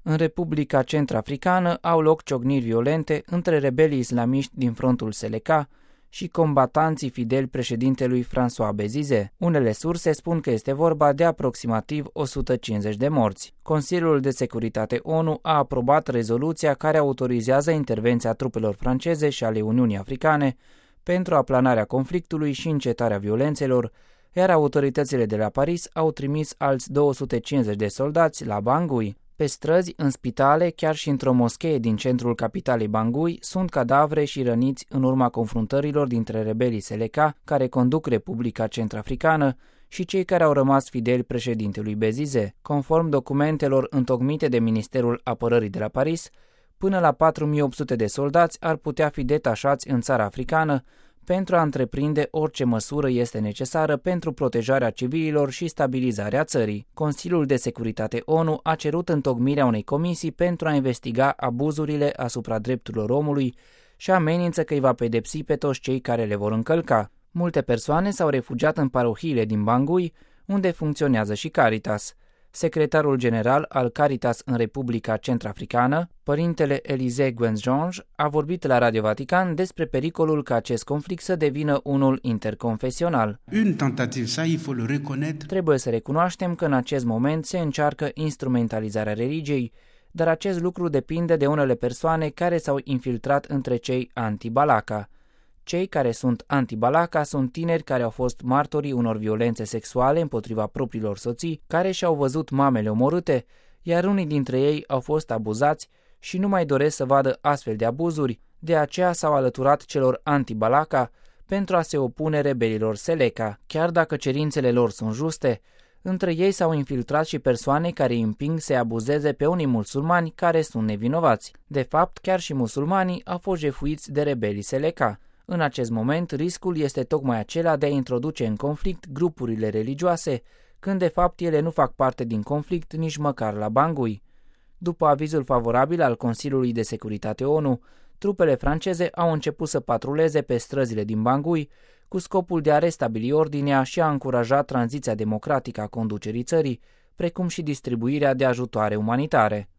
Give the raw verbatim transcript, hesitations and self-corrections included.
În Republica Centrafricană au loc ciocniri violente între rebelii islamiști din frontul Seleka și combatanții fideli președintelui François Bozizé. Unele surse spun că este vorba de aproximativ o sută cincizeci de morți. Consiliul de Securitate ONU a aprobat rezoluția care autorizează intervenția trupelor franceze și ale Uniunii Africane pentru aplanarea conflictului și încetarea violențelor, iar autoritățile de la Paris au trimis alți două sute cincizeci de soldați la Bangui. Pe străzi, în spitale, chiar și într-o moschee din centrul capitalei Bangui, sunt cadavre și răniți în urma confruntărilor dintre rebelii Seleka, care conduc Republica Centrafricană, și cei care au rămas fideli președintelui Bozizé. Conform documentelor întocmite de Ministerul Apărării de la Paris, până la patru mii opt sute de soldați ar putea fi detașați în țara africană pentru a întreprinde orice măsură este necesară pentru protejarea civililor și stabilizarea țării. Consiliul de Securitate ONU a cerut întocmirea unei comisii pentru a investiga abuzurile asupra drepturilor omului și amenință că îi va pedepsi pe toți cei care le vor încălca. Multe persoane s-au refugiat în parohiile din Bangui, unde funcționează și Caritas. Secretarul general al Caritas în Republica Centrafricană, părintele Élisée Guenzonge, a vorbit la Radio Vatican despre pericolul ca acest conflict să devină unul interconfesional. Trebuie să recunoaștem că în acest moment se încearcă instrumentalizarea religiei, dar acest lucru depinde de unele persoane care s-au infiltrat între cei anti-Balaka. Cei care sunt anti-Balaka sunt tineri care au fost martorii unor violențe sexuale împotriva propriilor soții, care și-au văzut mamele omorâte, iar unii dintre ei au fost abuzați și nu mai doresc să vadă astfel de abuzuri, de aceea s-au alăturat celor anti-Balaka pentru a se opune rebelilor Seleka. Chiar dacă cerințele lor sunt juste, între ei s-au infiltrat și persoane care îi împing să abuzeze pe unii musulmani care sunt nevinovați. De fapt, chiar și musulmanii au fost jefuiți de rebelii Seleka. În acest moment, riscul este tocmai acela de a introduce în conflict grupurile religioase, când de fapt ele nu fac parte din conflict nici măcar la Bangui. După avizul favorabil al Consiliului de Securitate ONU, trupele franceze au început să patruleze pe străzile din Bangui, cu scopul de a restabili ordinea și a încuraja tranziția democratică a conducerii țării, precum și distribuirea de ajutoare umanitare.